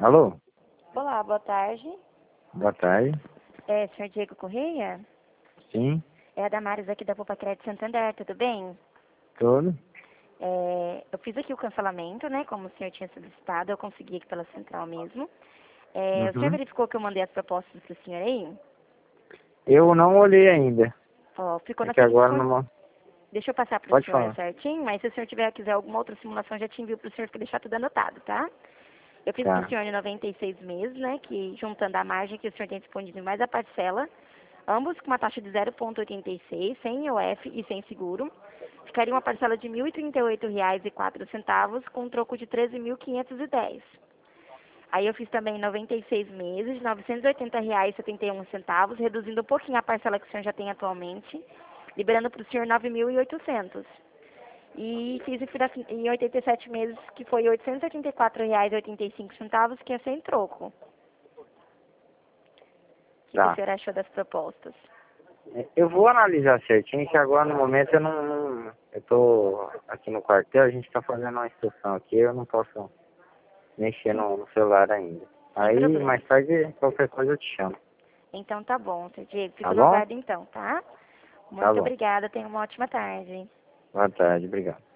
Alô? Olá, boa tarde. Boa tarde. É, senhor Diego Correia? Sim, É a Damares aqui da Poupa Crédito Santander, tudo bem? tudo. Eu fiz aqui o cancelamento, né, como o senhor tinha solicitado, eu consegui aqui pela central mesmo. O senhor Uhum. verificou que eu mandei as propostas para o senhor aí? Eu não olhei ainda. Ó, ficou É nas que seguintes agora condições. não. Deixa eu passar para o Pode senhor falar. certinho, mas se o senhor quiser alguma outra simulação, já te envio para o senhor para deixar tudo anotado, tá? Eu fiz para o Tá. senhor em 96 meses, né, que juntando a margem que o senhor tem disponível mais a parcela, ambos com uma taxa de 0,86, sem IOF e sem seguro, ficaria uma parcela de R$ 1.038,04, com um troco de 13.510. Aí eu fiz também 96 meses, de R$ 980,71, reduzindo um pouquinho a parcela que o senhor já tem atualmente, liberando para o senhor 9.800. E fiz em 87 meses, que foi R$ 884,85, que é sem troco. O que o Tá. senhor achou das propostas? Eu vou analisar certinho, que agora no momento eu não. Eu tô aqui no quartel, a gente tá fazendo uma instrução aqui, eu não posso mexer no celular ainda. Sem Aí problema. mais tarde qualquer coisa eu te chamo. Então tá bom, seu Diego. Tá Fico no bom? aguardo então, tá? Tá Muito bom. obrigada, tenha uma ótima tarde. Boa tarde, obrigado.